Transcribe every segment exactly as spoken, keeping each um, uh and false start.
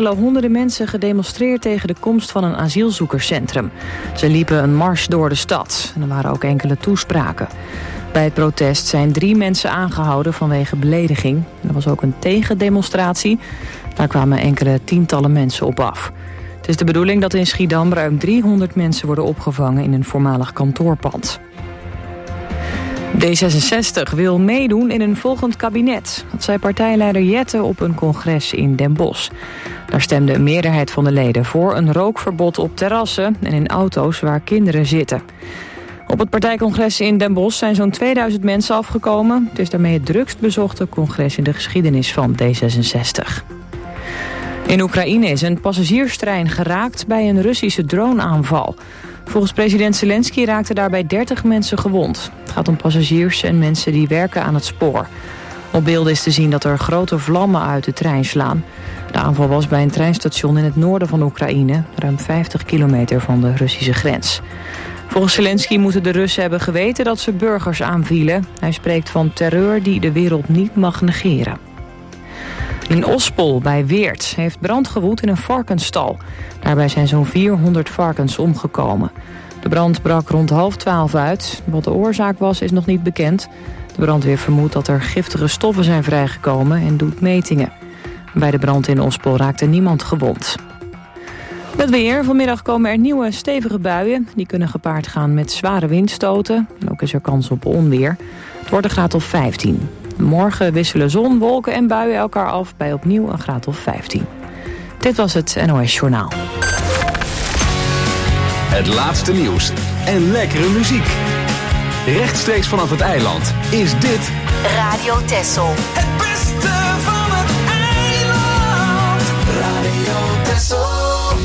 enkele honderden mensen gedemonstreerd tegen de komst van een asielzoekerscentrum. Ze liepen een mars door de stad en er waren ook enkele toespraken. Bij het protest zijn drie mensen aangehouden vanwege belediging. Er was ook een tegendemonstratie. Daar kwamen enkele tientallen mensen op af. Het is de bedoeling dat in Schiedam ruim driehonderd mensen worden opgevangen in een voormalig kantoorpand. D zesenzestig wil meedoen in een volgend kabinet. Dat zei partijleider Jette op een congres in Den Bosch. Daar stemde een meerderheid van de leden voor een rookverbod op terrassen en in auto's waar kinderen zitten. Op het partijcongres in Den Bosch zijn zo'n tweeduizend mensen afgekomen. Het is daarmee het drukst bezochte congres in de geschiedenis van D zesenzestig. In Oekraïne is een passagierstrein geraakt bij een Russische droneaanval. Volgens president Zelensky raakten daarbij dertig mensen gewond. Het gaat om passagiers en mensen die werken aan het spoor. Op beelden is te zien dat er grote vlammen uit de trein slaan. De aanval was bij een treinstation in het noorden van Oekraïne, ruim vijftig kilometer van de Russische grens. Volgens Zelensky moeten de Russen hebben geweten dat ze burgers aanvielen. Hij spreekt van terreur die de wereld niet mag negeren. In Ospol bij Weert heeft brand gewoed in een varkensstal. Daarbij zijn zo'n vierhonderd varkens omgekomen. De brand brak rond half twaalf uit. Wat de oorzaak was, is nog niet bekend. De brandweer vermoedt dat er giftige stoffen zijn vrijgekomen en doet metingen. Bij de brand in Ospol raakte niemand gewond. Het weer. Vanmiddag komen er nieuwe stevige buien. Die kunnen gepaard gaan met zware windstoten. En ook is er kans op onweer. Het wordt een graad of vijftien. Morgen wisselen zon, wolken en buien elkaar af bij opnieuw een graad of vijftien. Dit was het N O S Journaal. Het laatste nieuws en lekkere muziek. Rechtstreeks vanaf het eiland is dit Radio Texel. Het beste van het eiland. Radio Texel.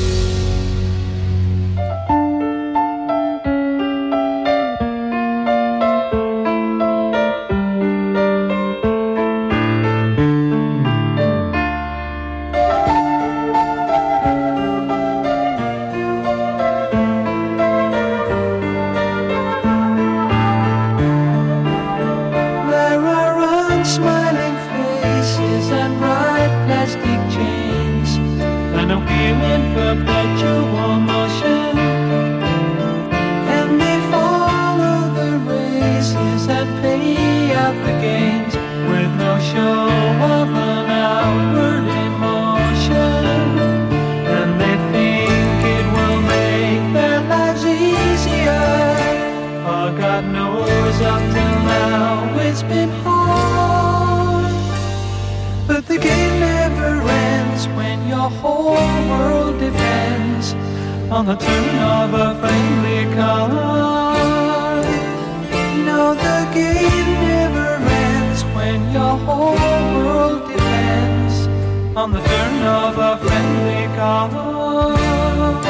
On the turn of a friendly card. No, the game never ends when your whole world depends on the turn of a friendly card.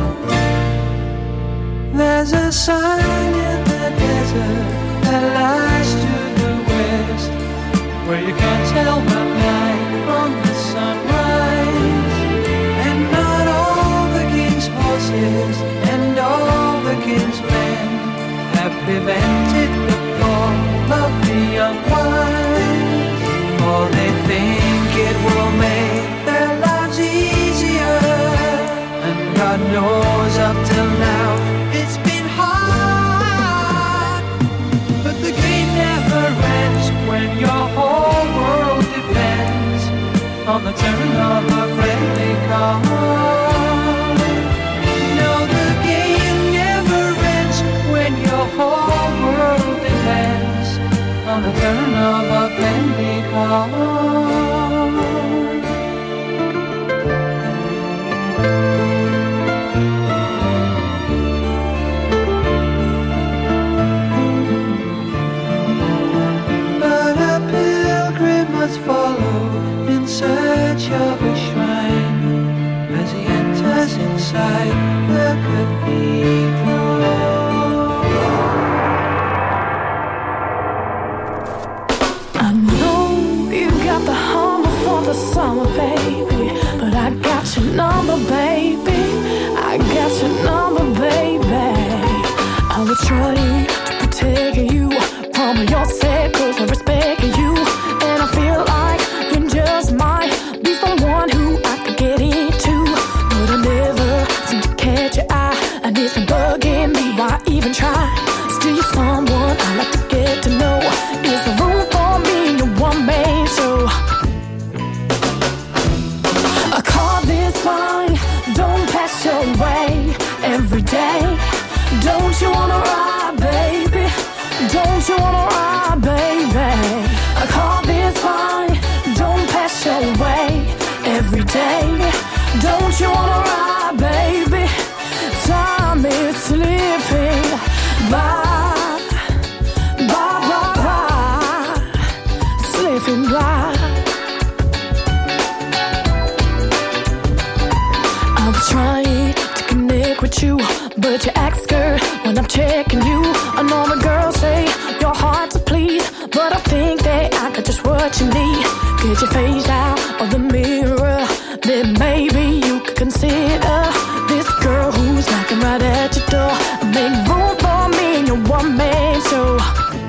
There's a sign in the desert that lies to the west, where you can't tell the night from the sunrise. And not all the king's horses and all the king's men have prevented the fall of the young ones, for they think it will make their lives easier. And God knows up till now it's been hard, but the game never ends when your whole world depends on the turn of a friendly card. No, the game never ends when your whole world depends on the turn of a friendly card. Follow in search of a shrine as he enters inside the cathedral. I know you got the hunger for the summer, baby, but I got your number, baby. I got your number, baby. I will try to protect you from yourself, 'cause I respect you. And I feel like you just might be someone who I could get in. fine, don't pass your way every day. Don't you wanna ride, baby? Don't you wanna ride, baby? A car is fine, don't pass your way every day. Don't you wanna ride, baby? Time is slipping by, by, by, by, slipping by. I was trying to connect with you, but you act scared when I'm checking you. I know the girls say your heart's a please, but I think that I got just what you need. Get your face out of the mirror, then maybe you could consider this girl who's knocking right at your door. Make room for me in your one-man show.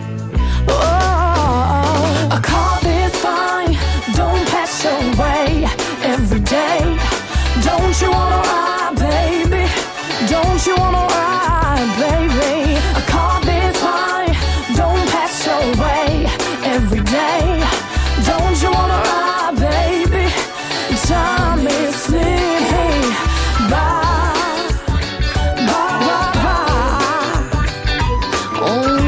Oh, a car is fine, don't pass your way every day. Don't you wanna ride, baby? Don't you wanna ride, baby? A car is fine, don't pass your way every day. Don't you wanna ride, baby? Time is slipping by, by, by, by. Oh.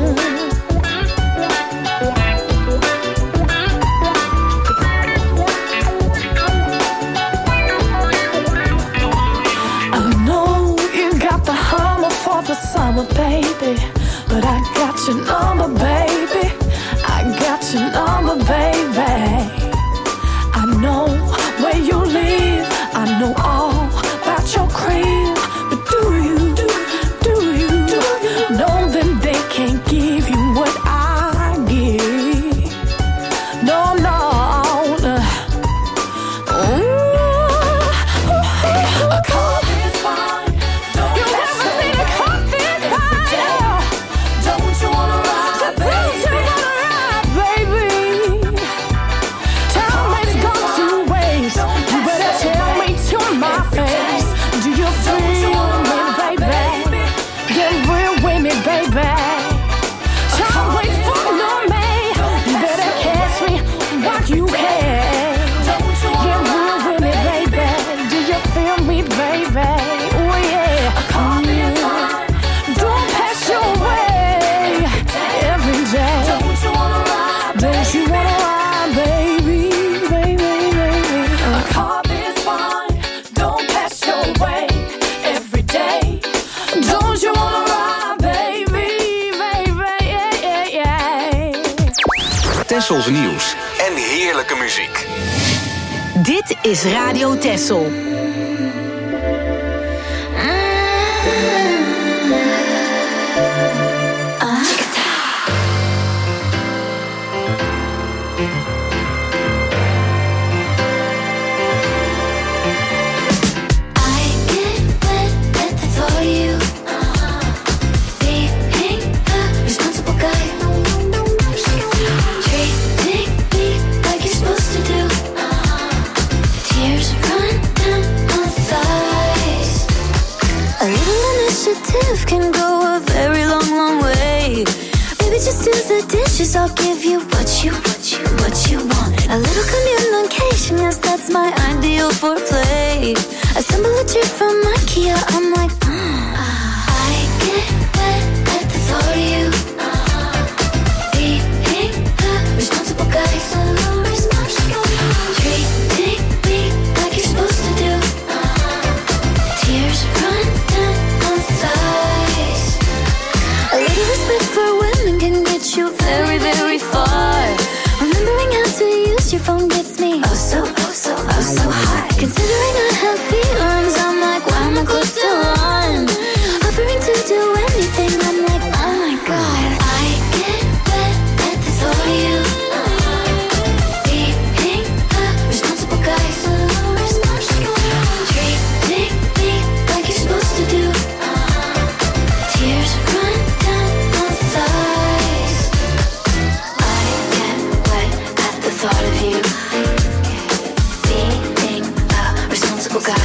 I know you got the hammer for the summer, baby, but I got your number, baby. I got your number, baby. I know where you live, I know all about your crib, but do you, do you know that they can't give you what I give? No, no, no. Ooh, a car is fine. You never seen a car this fine. Don't you wanna ride, baby? Don't you wanna ride, baby? Time has gone to waste. You better tell me to my face. Do you feel me, baby? Get real with me, baby. Time waits for no man. You better catch me while you can. Get real with me, baby. Do you feel me, baby? Oh yeah. Don't pass your way every day. Don't you wanna ride, Don't you wanna ride, baby, baby, baby? A car is fine, don't pass your way every day. Don't you wanna ride, baby, baby, yeah, yeah, yeah. Tessels nieuws en heerlijke muziek. Dit is Radio Tessel. Can go a very long, long way. Baby, just do the dishes. I'll give you what you, what you, what you want. A little communication, yes, that's my ideal for play. Assemble a trip from IKEA. I'm like, mm. I get wet at the thought of you. Being a responsible guy, so responsible. Treating me like you're supposed to do. Tears run down my thighs. A little respect for women can get you very, very far. Remembering how to use your phone gets me oh so, oh so, oh so hot. Considering I have feelings, I'm like, why am I close to one? Offering to do anything, I'm like, oh my god. I get wet at the thought of you. Being a responsible guy, so responsible. Treating me like you're supposed to do. Tears run down my thighs. I get wet at the thought of you. Being a responsible guy.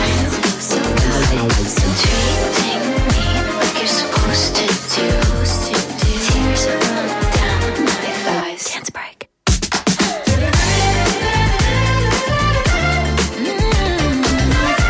Treating me like you're supposed to do. Tears run down my thighs. Dance break. Mm.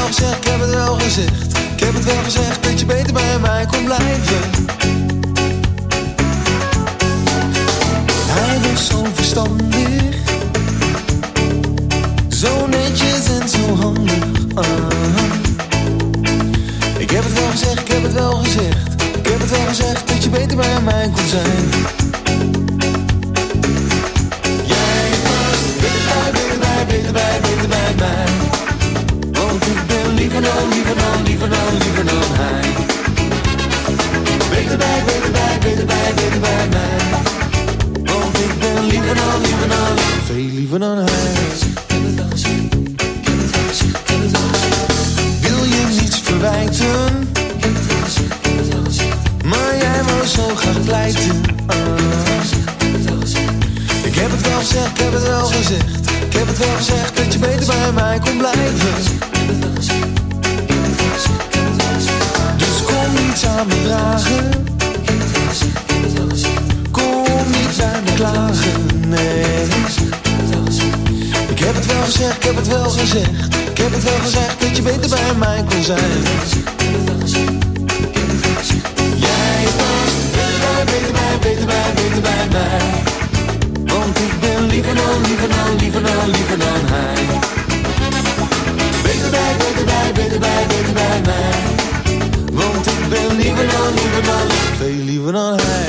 wel gezegd, ik heb het wel gezegd. Ik heb het wel gezegd dat je beter bij mij kon blijven. Hij was zo verstandig, zo netjes en zo handig. Ah. Ik heb het wel gezegd, ik heb het wel gezegd. Ik heb het wel gezegd dat je beter bij mij kon zijn. Jij was beter bij, beter bij, beter bij, beter bij mij. Want ik ben liever dan, liever dan, liever dan, liever dan hij. Beter bij, beter bij, beter bij, beter bij mij. Want ik ben liever dan, liever dan, veel liever dan hij. Wil je niets verwijten? Maar jij wou zo graag pleiten. Ah. Ik heb het wel gezegd, ik heb het wel gezegd. Ik heb het wel gezegd dat je beter bij mij kon blijven. Dus kom niet aan me vragen. Kom niet bij me klagen, nee. Ik heb het wel gezegd, ik heb het wel gezegd. Ik heb het wel gezegd dat je beter bij mij kon zijn. Jij was beter bij, beter bij, beter bij, beter bij mij. Want ik ben liever dan, liever dan, liever dan, liever dan hij. Beter bij, beter bij, beter bij, beter bij mij. Want ik ben liever dan, liever dan, veel liever dan hij.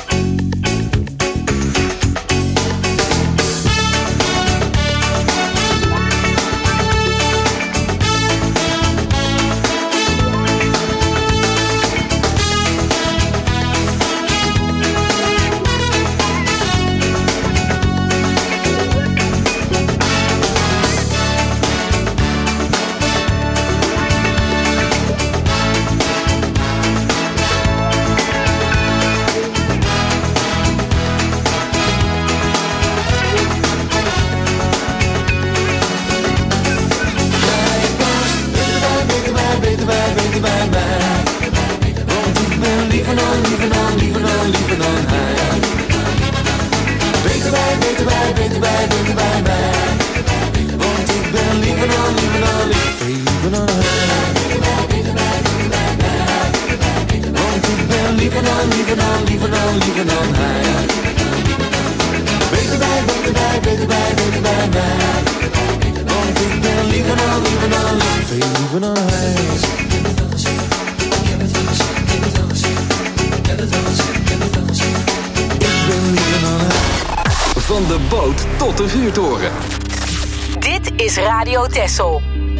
Van de boot tot de vuurtoren. Dit is Radio Texel.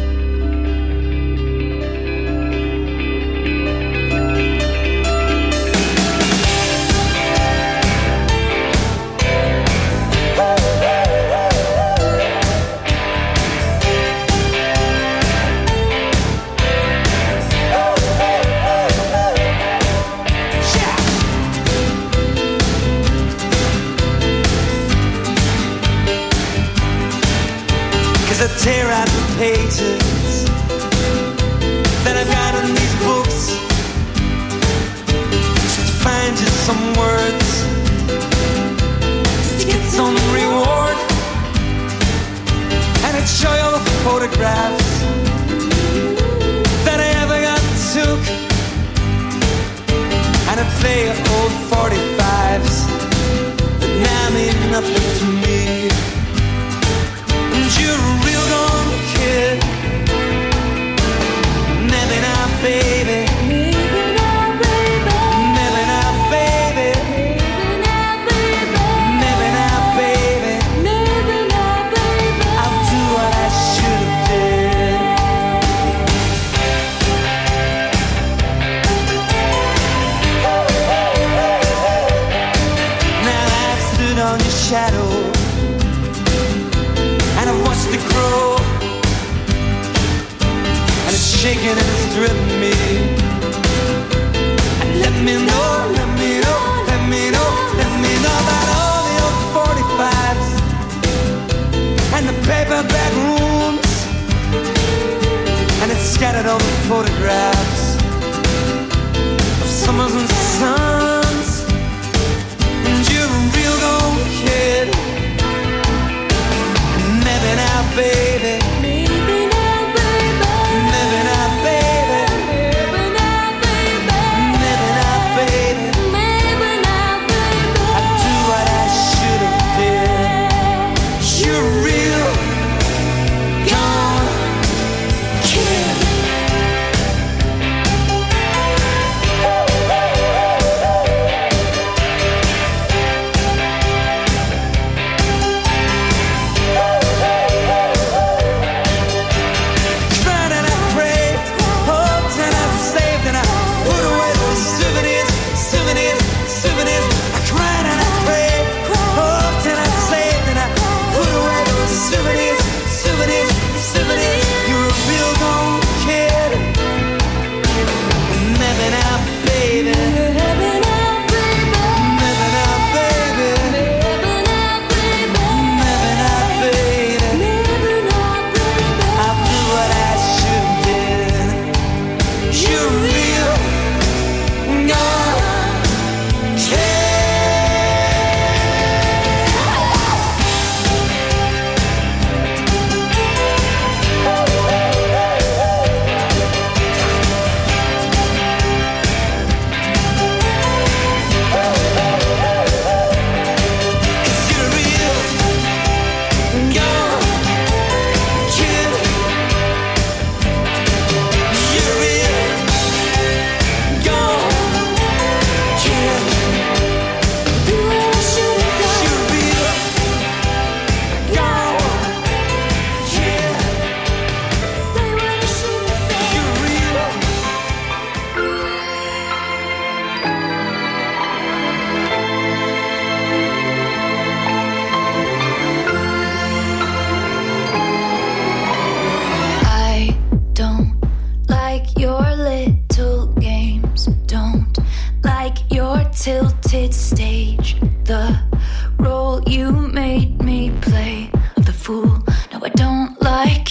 Tear out the pages that I've got in these books, just to find just some words to get some reward, and I'd show you all the photographs that I ever got took, and I'd play old forty-fives that now mean nothing to me. And you're a real gone kid. Maybe not, baby. Maybe not, baby. Maybe not, baby. Maybe not, baby. Maybe not, baby. I'll do what I should have did. Now I've stood on your shadow, and I've watched it grow, and it's shaking and it's driven me. And let me know, let me know, let me know, let me know about all the old forty-fives and the paperback rooms, and it's scattered all the photographs of summers and suns. And you're a real old kid. Maybe now, baby. Maybe now, baby. Maybe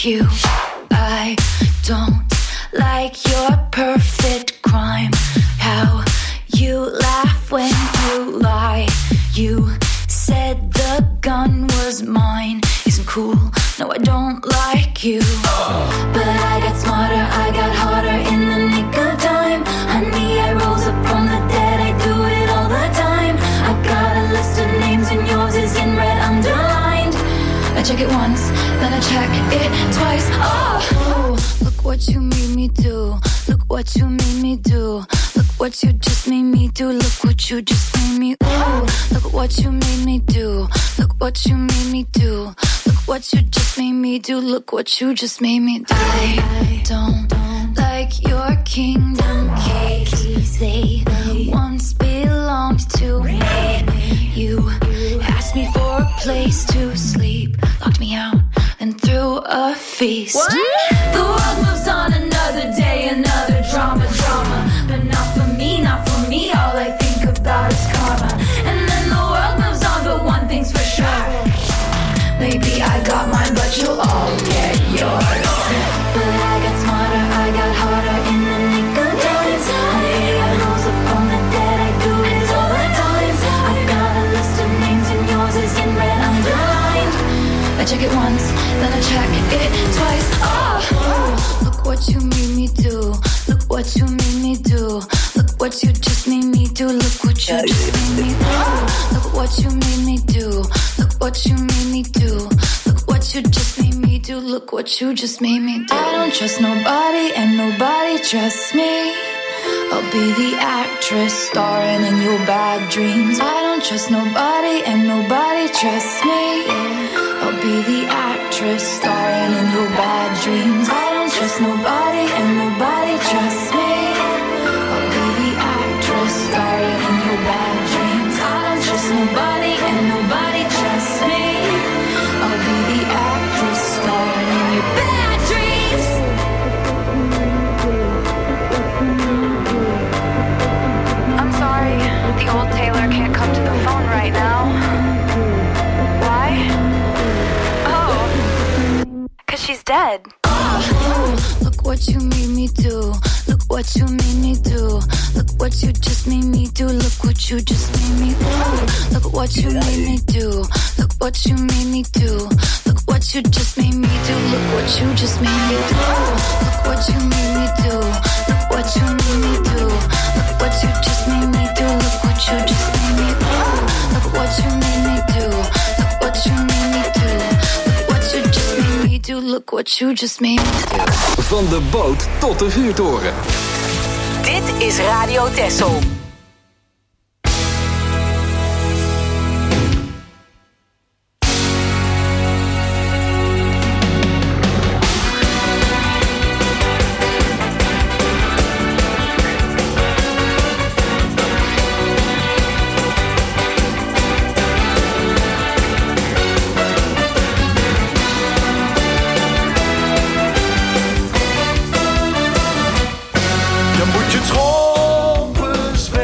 like you. I don't like your perfect crime. How you laugh when you lie. You said the gun was mine. Isn't cool, no I don't like you. But I got smarter, I got harder in the nick of time. Honey, I rose up from the dead, I do it all the time. I got a list of names and yours is in red underlined. I check it once, then I check it twice. Oh, oh, look what you made me do. Look what you made me do. Look what you just made me do. Look what you just made me. Ooh, look what you made me do. Look what you made me do. Look what you just made me do. Look what you just made me do. I don't like your kingdom keys. They once belonged to me. You asked me for a place to sleep, locked me out and threw a feast. What? The world moves on another day, another drama, drama. But not for me, not for me. All I think about is karma. And then the world moves on, but one thing's for sure. Maybe I got mine, but you'll all get yours. But I got smarter, I got harder in the nick of time. Honey, I rose up from the dead, I do it all the time. I got a list of names and yours is in red underlined. I check it once, then I check it twice. Oh, oh, look what you made me do. Look what you made me do. Look what you just made me do. Look what you just made me do. Look what you made me do. Look what you made me do. Look what you just made me do. Look what you just made me do. I don't trust nobody and nobody trusts me. I'll be the actress starring in your bad dreams. I don't trust nobody and nobody trusts me. I'll be the actress starring in your bad dreams. I don't trust nobody and nobody trusts me. I'll be the actress starring in your bad dreams. I don't trust nobody and nobody trusts me. I'll be the actress starring in your bad dreams. I'm sorry, the old Taylor can't come to the phone right now. Why? Oh, 'cause she's dead. Oh, look what you made me do. Look what you made me do. Look what you just made me do. Look what you just made me do. Look what you made me do. Look what you made me do. Look what you just made me do. Look what you just made me do. Look what you made me do. Look what you made me do. Look what you just made me do. Look what you just made me do. Look what you made me do. Look what you made me do. Look what you just made me do. Look what you just made me do. Van de boot tot de vuurtoren. Dit is Radio Texel. Je moet je trompens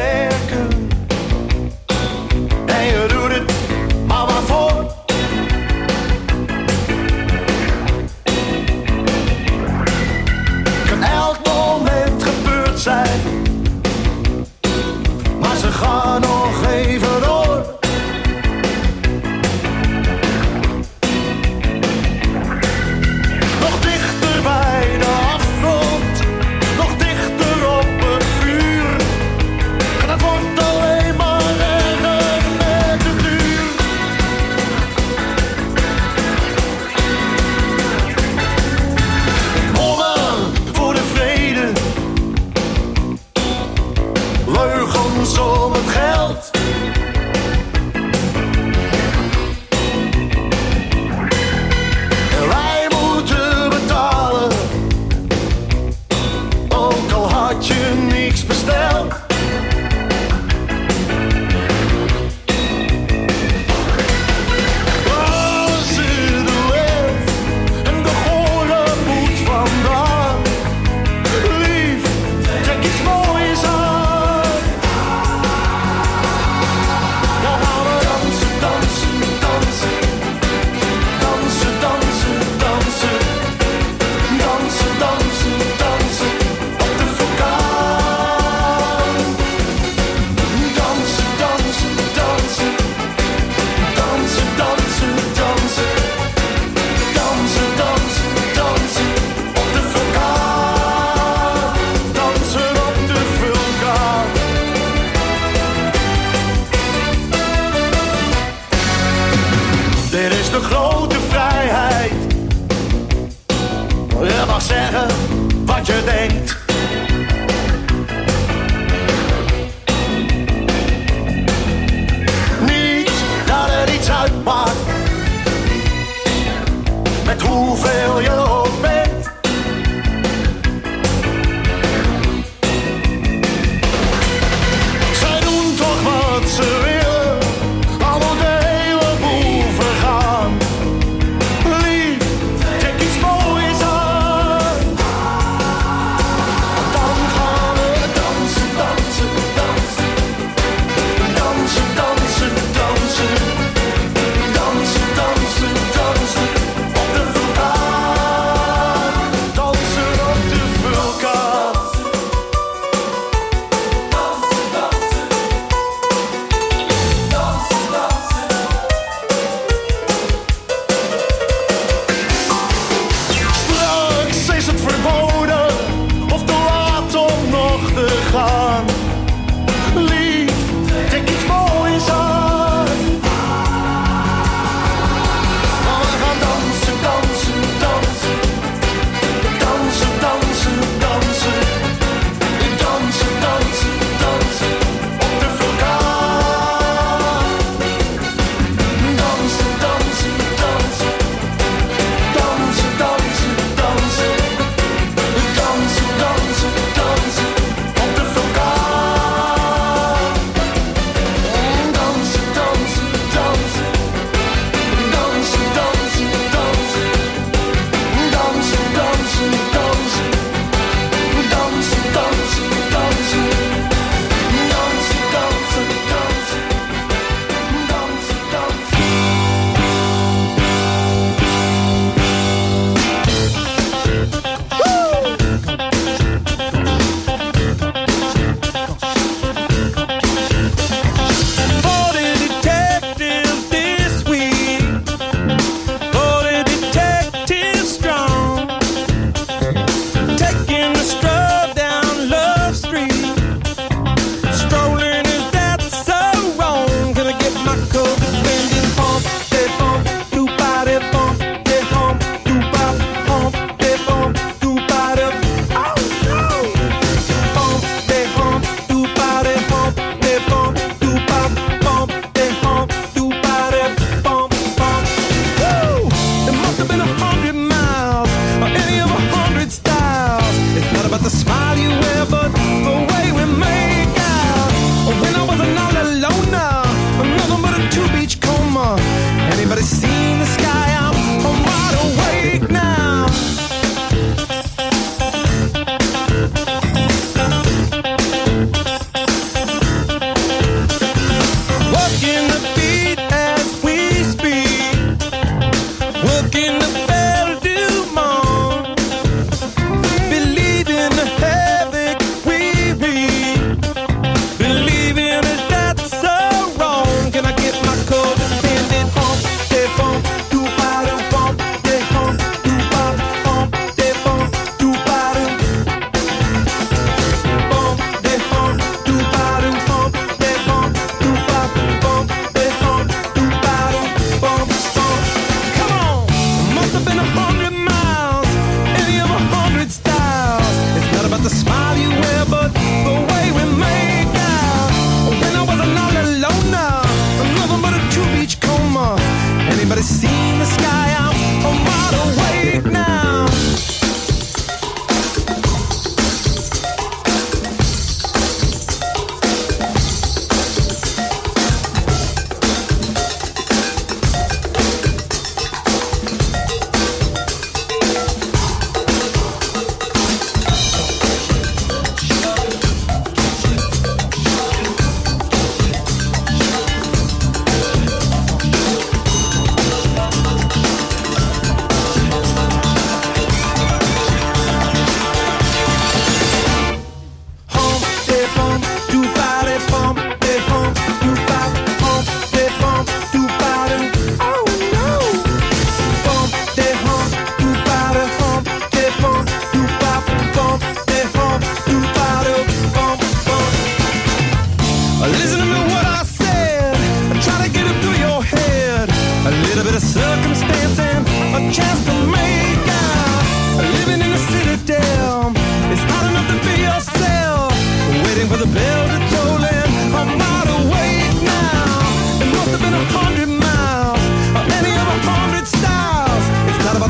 hoeveel je ook bent. Zij doen toch wat ze willen, al moet de hele boel vergaan. Lief, trek iets moois aan. Dan gaan we dansen, dansen, dansen. Dansen, dansen, dansen. Dansen, dansen, dansen op de vulkaan.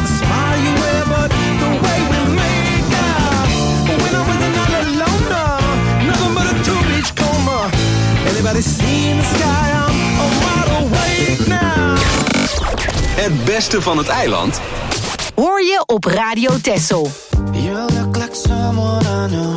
smile you wear, but the way we make out. When I was another loner, nothing but a two-beach coma. Anybody seen the sky? I'm, I'm wide awake now. Het beste van het eiland hoor je op Radio Texel. You look like someone I know.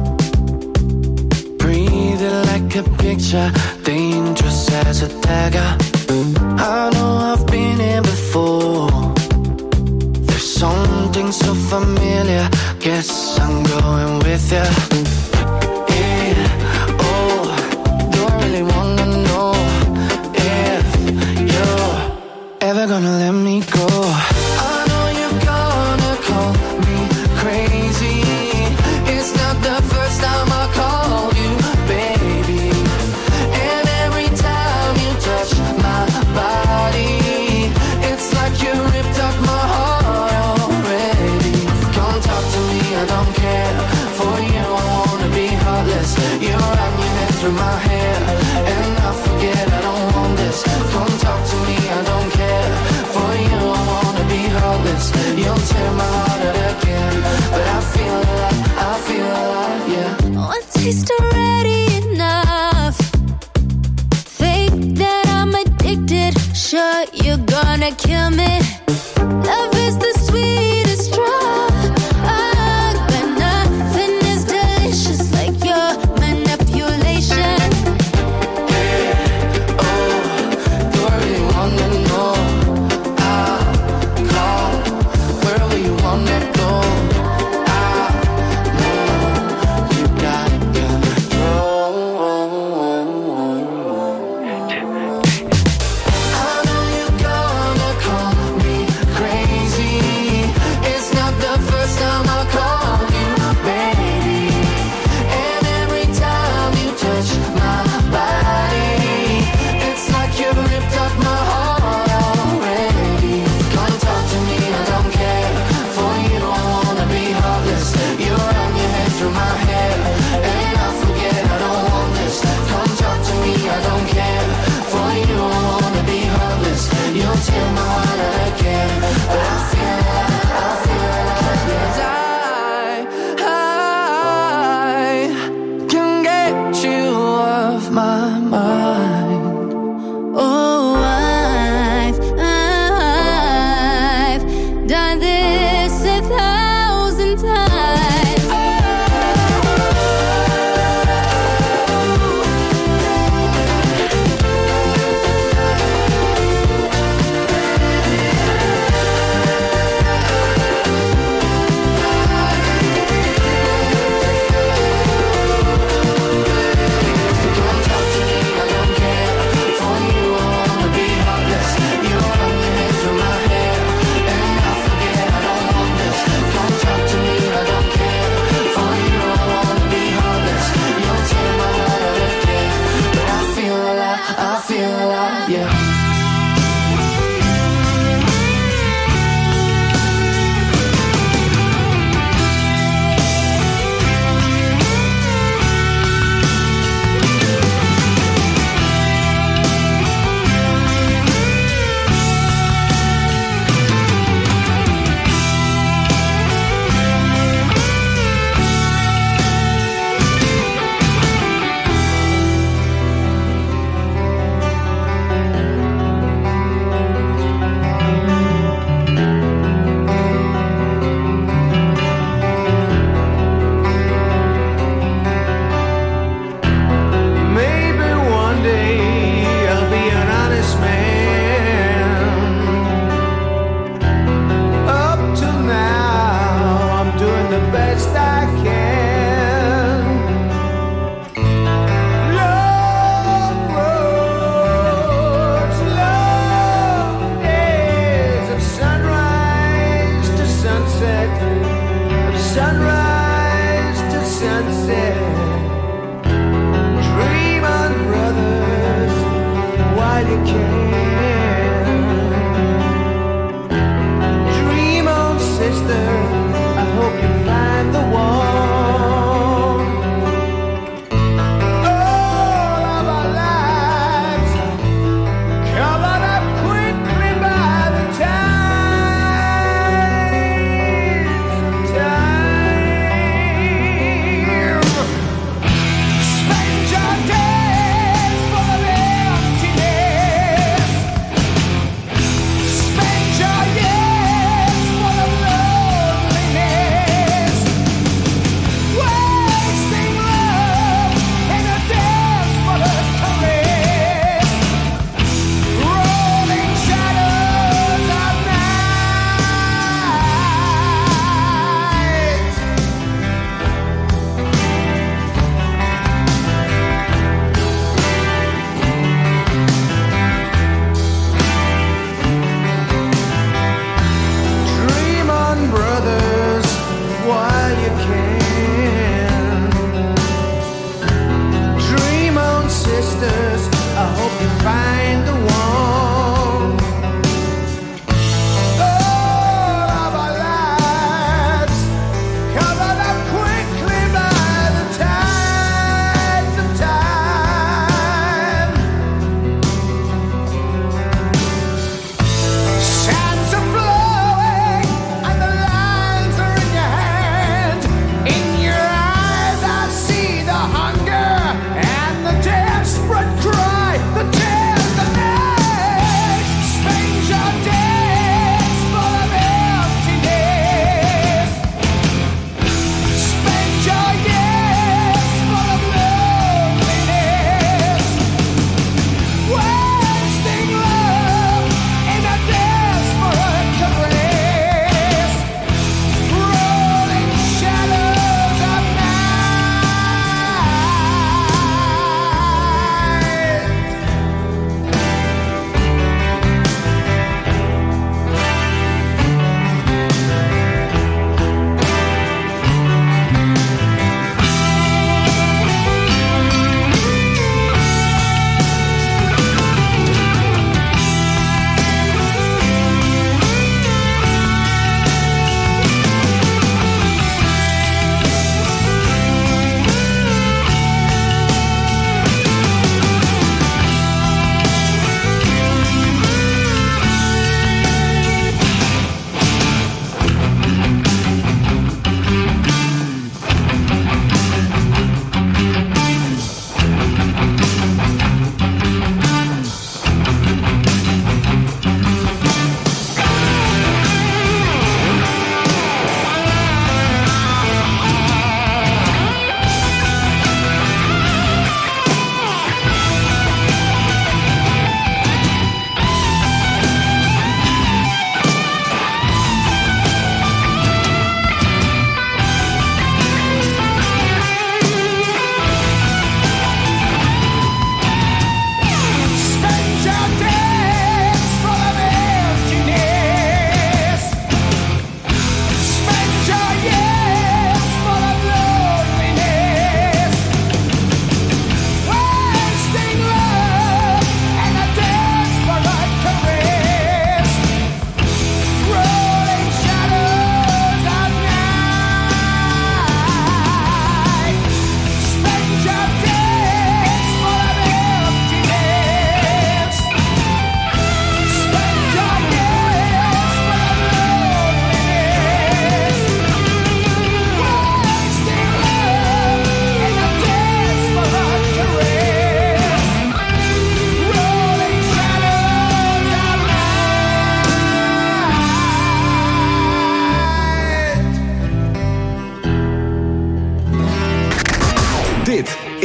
Breathing like a picture, dangerous as a dagger. I know I've been here before. There's something so familiar. Guess I'm going with you. Yeah, oh, don't really wanna know if you're ever gonna let me go. I know you're gonna call me crazy. It's not the first time I call you baby. And every time you touch my body, it's like you ripped up my heart already. Come talk to me, I don't care. For you I wanna be heartless. You wrap your head through my hair, and I forget I don't want this. Come talk to me, I don't care. For you I wanna be heartless. You'll tear my heart out again, but I feel alive, I feel alive, yeah. One taste already enough. Think that I'm addicted. Sure, you're gonna kill me. Love is the sweetest drug, but nothing is delicious like your manipulation. Yeah, oh, do I really wanna know? I'll call wherever you wanna go. I know you got control. I know you're gonna call me crazy. It's not the first time I call you baby. And every time you touch my body, it's like you ripped up my heart already. Come talk to me, I don't care. For you I wanna be heartless. You run your head through my hair, and I forget I don't want this. Come talk to me, I don't care. For you I wanna be heartless. You'll tear my heart out again, but I feel alive, I feel alive, yes. I, I can get you off my mind. Oh, I've, I've done this a thousand times. Come talk to me, I don't care. For you I wanna be heartless. You run your head through my hair, and I forget I don't want this. Come talk to me, I don't care. For you I wanna be heartless. You'll tear my heart out again, but I feel alive, I feel alive, yeah. Maybe one day I'll be an honest man. Up to now, I'm doing the best I can. Long roads, long days of sunrise to sunset, of sunrise to sunset. Dream on, brothers, while you can. Dream on, sister, I hope you find the one. All of our lives covered up quickly by the time.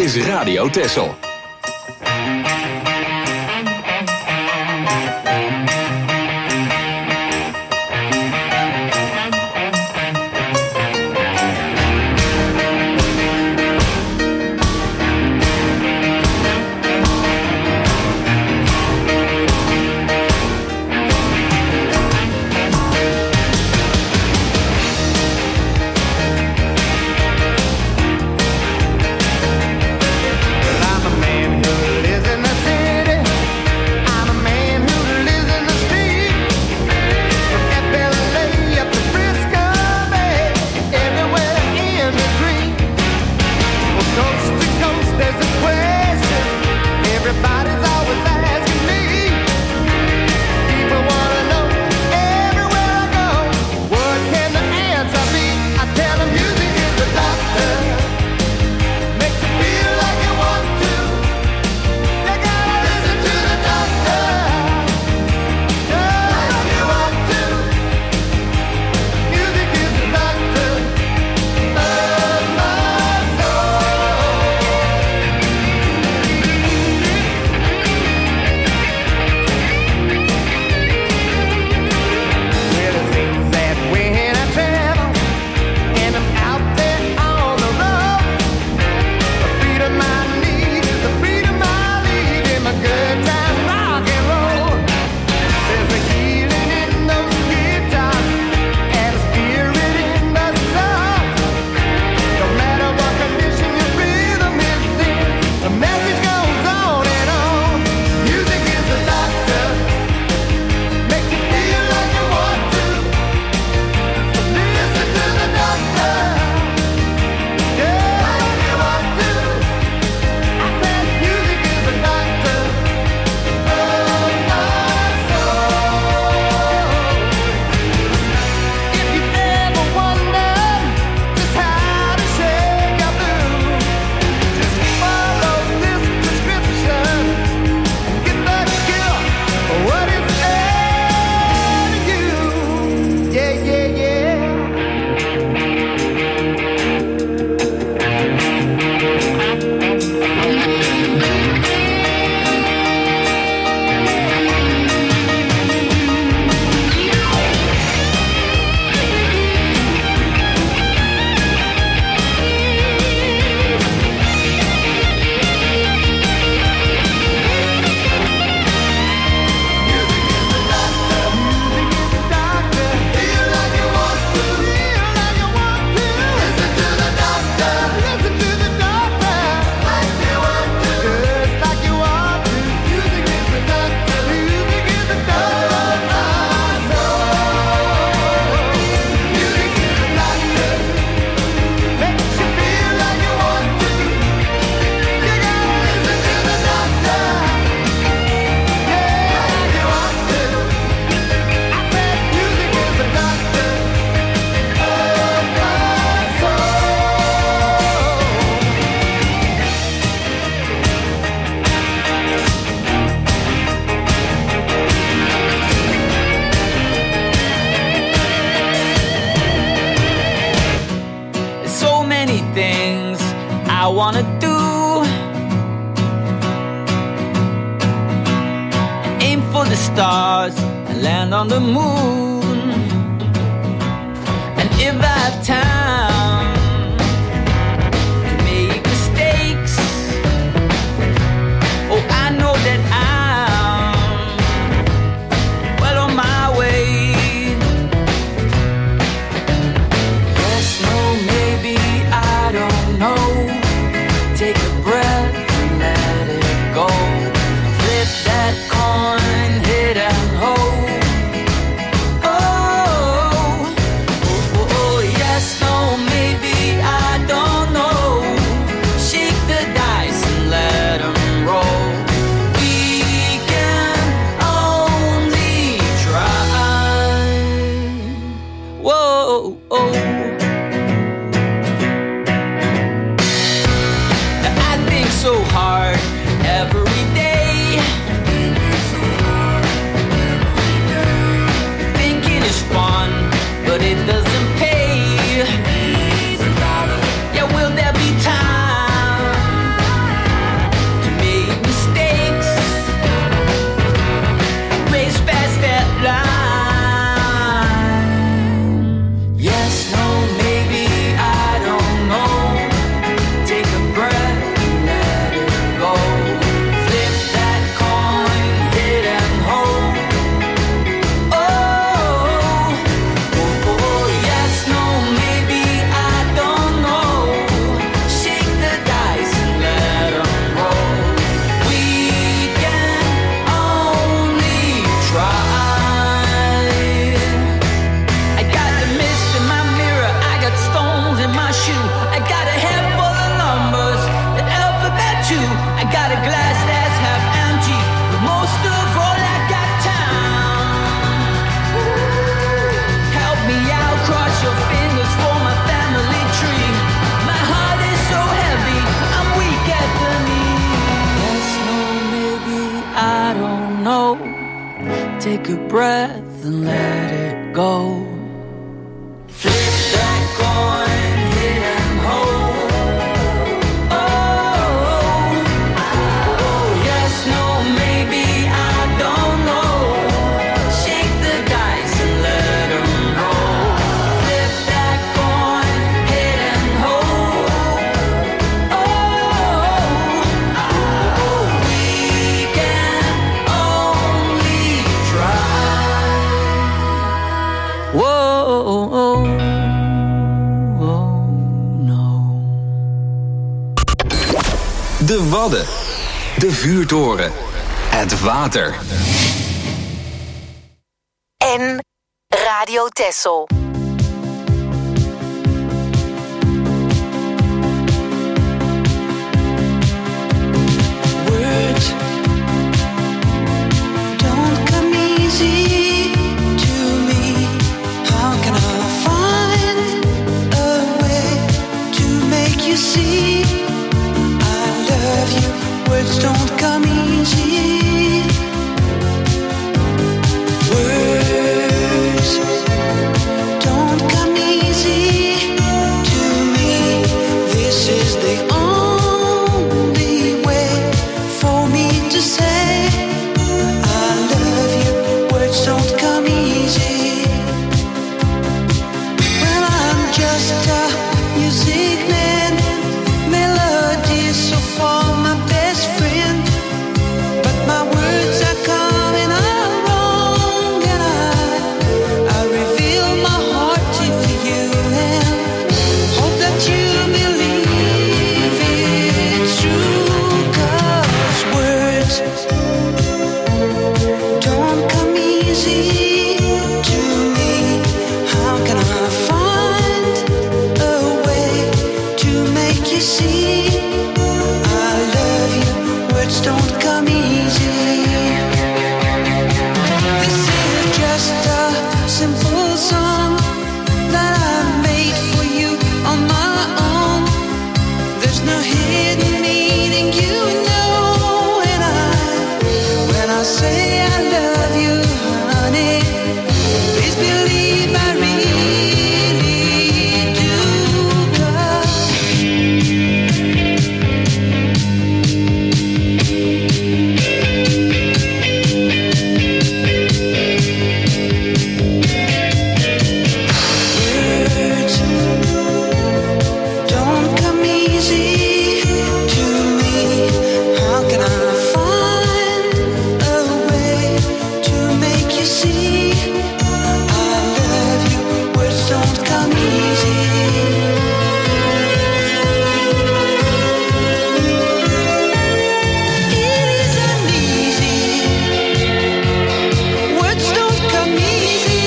is Radio Texel. wanna do. Aim for the stars and land on the moon. And if I have time to make mistakes, oh, I know that I'm well on my way. Yes, no, maybe, I don't know. Take a breath and let it go. Flip that coin, hit and hold. Oh, oh, oh, oh, yes, no, maybe, I don't know. Shake the dice and let them roll. We can only try. Whoa, oh. So hard every day. Thinking is fun, but it doesn't pay. Yeah, will there be time a breath and let it go. Flip that coin, hit and hold. Oh, oh, yes, no, maybe, I don't know. Shake the dice and let 'em roll. Flip that coin, hit and hold. Oh, oh, we can only try. Whoa. De Wadden. De vuurtoren. Het water. En Radio Texel. Words don't come easy to me. How can I find a way to make you see I love you? Words don't come easy. Words don't come easy to me. This is the only way for me to say I love you. Words don't come easy. Well, I'm just a music man, melodies so far my best friend, but my words are coming out wrong, and I, I reveal my heart to you and hope that you believe it's true, 'cause words don't come easy to me. How can I find a way to make you see I love you? Words don't come easy. This is just a simple song that I made for you on my own. There's no hidden meaning, you know, and I, when I say I love you, honey, please believe I really do, 'cause words don't come easy to me. How can I find a way to make you see I love you? Words don't come easy. It isn't easy. Words don't come easy.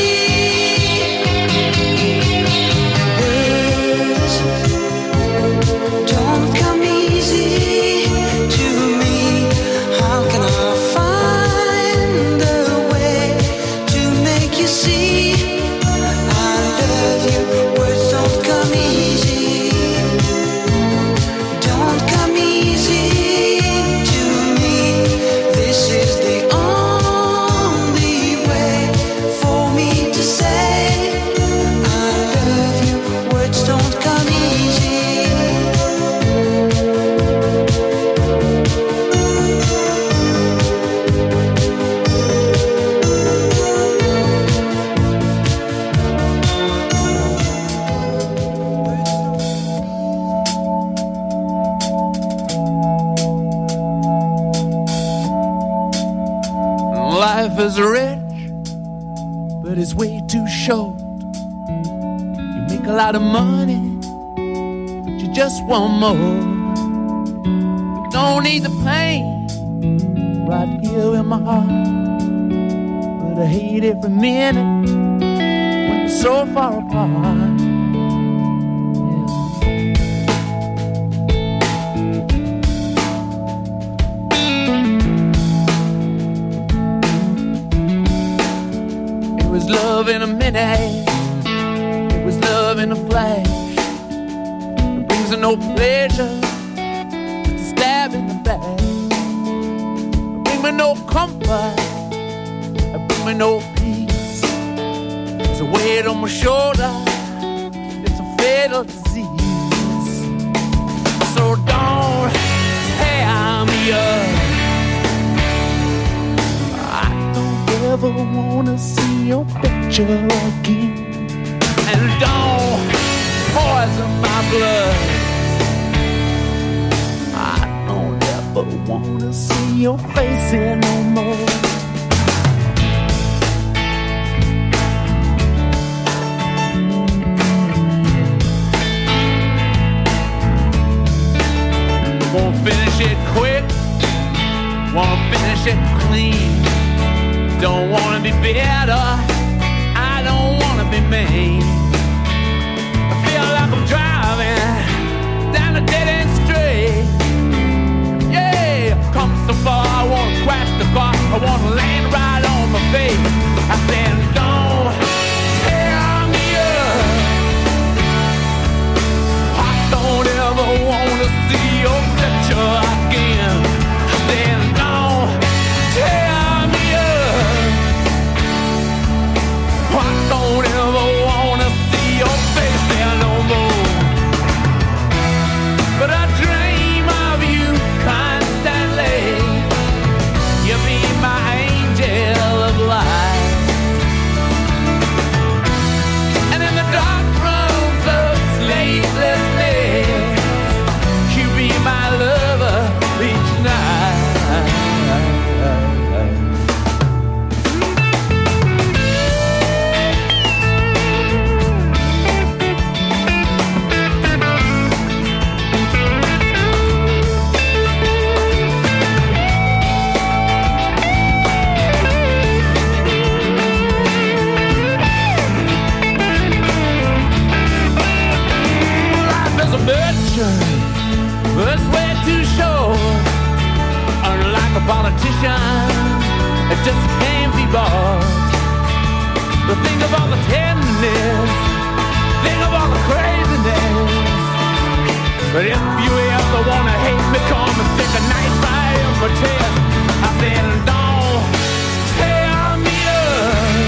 Words don't come easy to me. How can I find a way to make you see I love you? Words don't come easy. Don't come easy to me. This is the only way for me to say I love you. Words don't come easy. Life is rich, but it's way too short. You make a lot of money, but you just want more. You don't need the pain right here in my heart, but I hate every minute when we're so far apart. It was love in a minute, it was love in a flash. It brings no pleasure, it's a stab in the back. It brings me no comfort, it brings me no peace. There's a weight on my shoulder. It's a fatal disease. So don't tear me up. I don't ever wanna see your picture again. And don't poison my blood. I don't ever wanna see your face here no more. Won't finish it quick, won't finish it clean. Don't wanna be better, I don't wanna be mean. I feel like I'm driving down a dead-end street. Yeah, come so far, I wanna crash the car, I wanna land right on my face. I said, don't tear me up. I don't ever wanna see your picture again. I said, don't tear me up. I don't ever wanna see your face there no more. But I dream of you constantly. You be my angel of light. And in the dark rooms of sleepless nights, you be my lover each night. It's way too short. Unlike a politician, it just can't be bought. But think of all the tenderness, think of all the craziness. But if you ever wanna hate me, come and stick a knife right in my chest. I said, don't tear me up.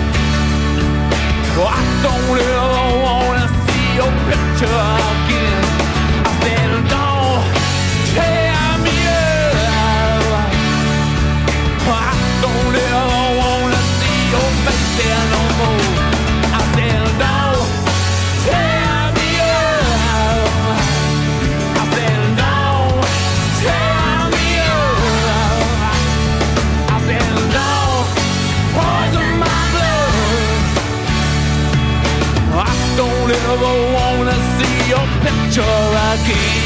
Well, I don't ever wanna see your picture again. I said, don't tear me up. I don't ever wanna see your face there no more. I said, don't tear me up. I said, don't tear me up. I said, don't poison my blood. I don't ever wanna see your picture again.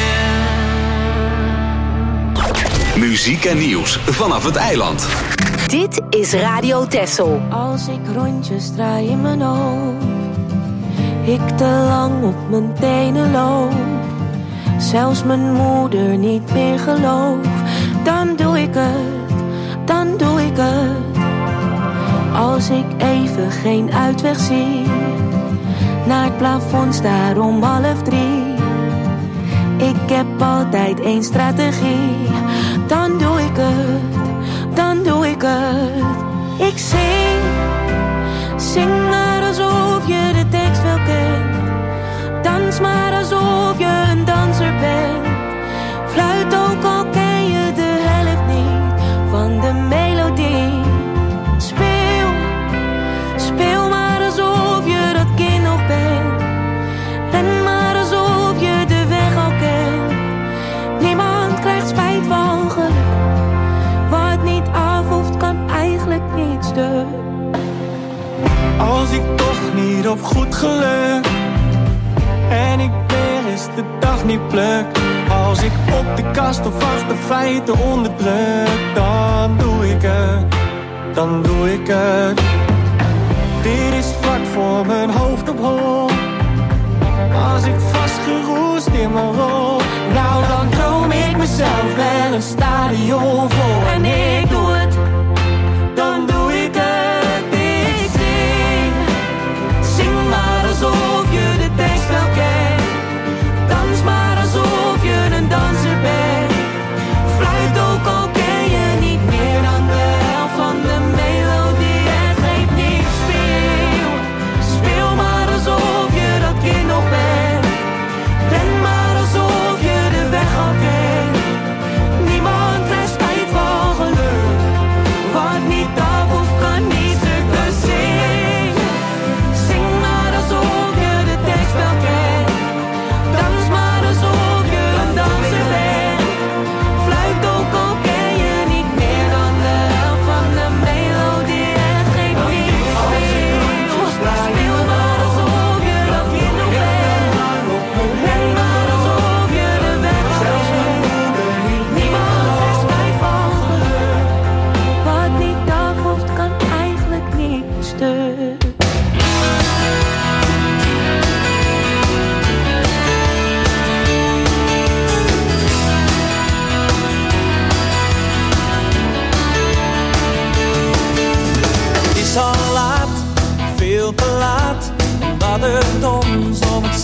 Muziek en nieuws vanaf het eiland. Dit is Radio Texel. Als ik rondjes draai in mijn hoofd, ik te lang op mijn tenen loop, zelfs mijn moeder niet meer geloof, dan doe ik het, dan doe ik het. Als ik even geen uitweg zie, naar het plafond staar om half drie. Ik heb altijd één strategie, dan doe ik het, dan doe ik het. Ik zing, zing maar alsof je de tekst wel kent. Dans maar alsof je een danser bent. Fluit ook al ken je de helft niet van de melodie. Speel, speel maar alsof je dat kind nog bent. Ren maar alsof je de weg al kent. Niemand krijgt spijt van geluk. Wat niet afhoeft kan eigenlijk niet stuk. Als ik toch niet op goed geluk en ik weer eens de dag niet pluk. Als ik op de kast of achter feiten onderdruk, dan doe ik het, dan doe ik het. Dit is vlak voor mijn hoofd op hol. Als ik vastgeroest in mijn rol, nou dan droom ik mezelf wel een stadion vol. En ik doe het, dan doe ik het. Ik zing, zing maar alsof je de tekst wel kent. Dans maar alsof je een danser bent. Fluit ook al ken je niet meer dan de helft van de melodie.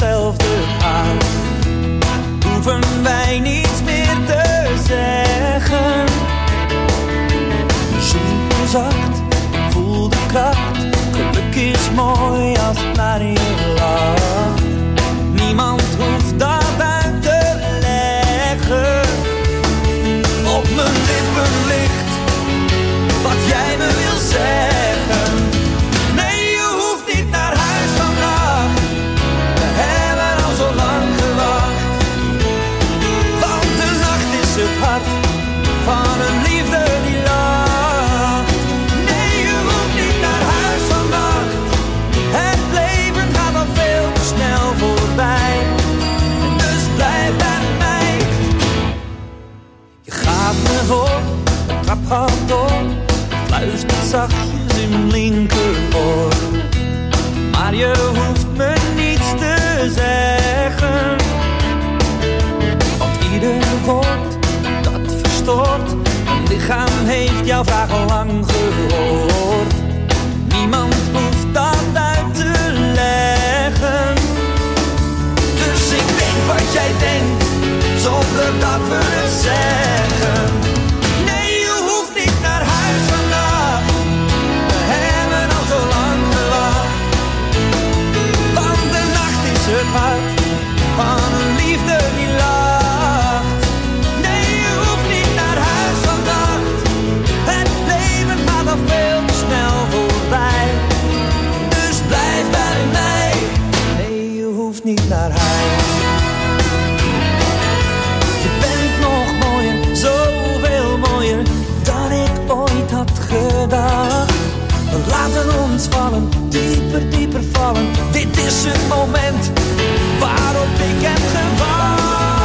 hetzelfde gaat, hoeven wij niets meer te zeggen. Zoen me zacht, voel de kracht. Geluk is mooi als het naar je lacht. Niemand hoeft dat uit te leggen. Op mijn lippen ligt wat jij me wil zeggen. Nee, je hoeft niet naar huis vandaag. We hebben al zo lang gewacht. Want de nacht is het hart van een liefde die lacht. Nee, je hoeft niet naar huis vannacht. Het leven gaat al veel te snel voorbij. Dus blijf bij mij. Je gaat me voor, de trap gaat door. Fluistert zachtjes in mijn linkeroor. Maar je hoeft me niets te zeggen. Want ieder woord dat verstoort. Mijn lichaam heeft jouw vraag al lang gehoord. Niemand hoeft dat uit te leggen. Dus ik denk wat jij denkt, zonder dat we het zeggen. Nee, je hoeft niet naar huis vandaag. We hebben al zo lang gewacht. Want de nacht is het hart van een liefde die lacht. Nee, je hoeft niet naar huis vannacht. Het leven gaat al veel te snel voorbij. Dus blijf bij mij. Nee, je hoeft niet naar huis. Je bent nog mooier, zoveel mooier dan ik ooit had gedacht. We laten ons vallen, dieper, dieper vallen. Dit is het moment waarop ik heb gewacht.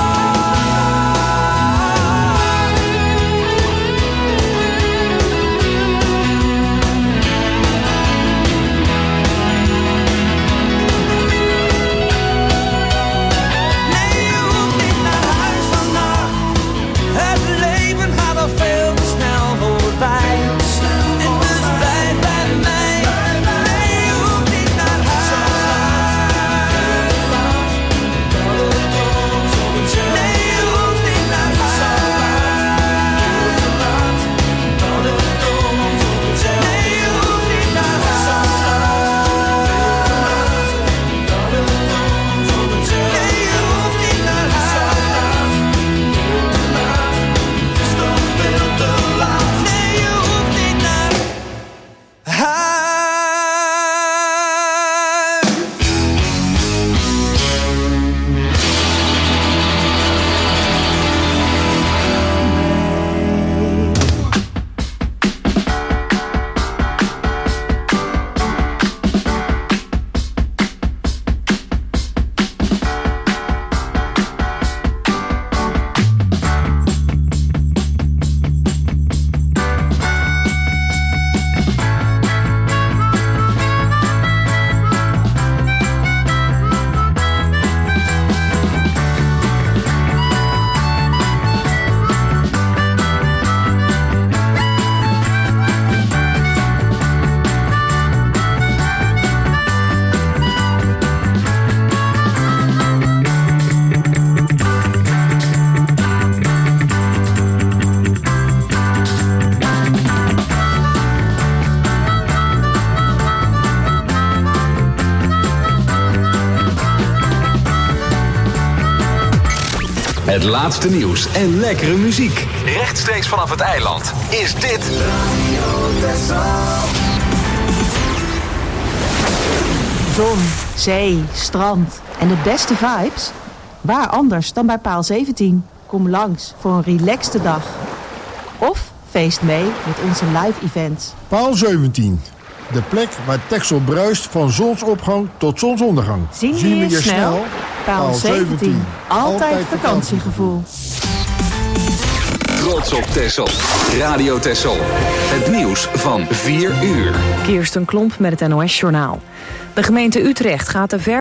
Nee, je hoeft niet naar huis vannacht. Het leven gaat al veel te snel voorbij. En dus blijf bij mij. Nee, je hoeft niet naar huis. Nee, je hoeft niet naar huis. Nee, je hoeft niet naar huis. Nee, je hoeft niet naar huis. Het is toch veel te laat. Nee, je hoeft niet naar huis. Het laatste nieuws en lekkere muziek. Rechtstreeks vanaf het eiland is dit Zon, zee, strand en de beste vibes? Waar anders dan bij Paal zeventien? Kom langs voor een relaxte dag. Of feest mee met onze live events. Paal zeventien. De plek waar Texel bruist van zonsopgang tot zonsondergang. Zien we je snel? snel? Paal zeventien. Altijd, Altijd vakantiegevoel. Trots op Texel. Radio Texel. Het nieuws van vier uur. Kirsten Klomp met het N O S Journaal. De gemeente Utrecht gaat de ver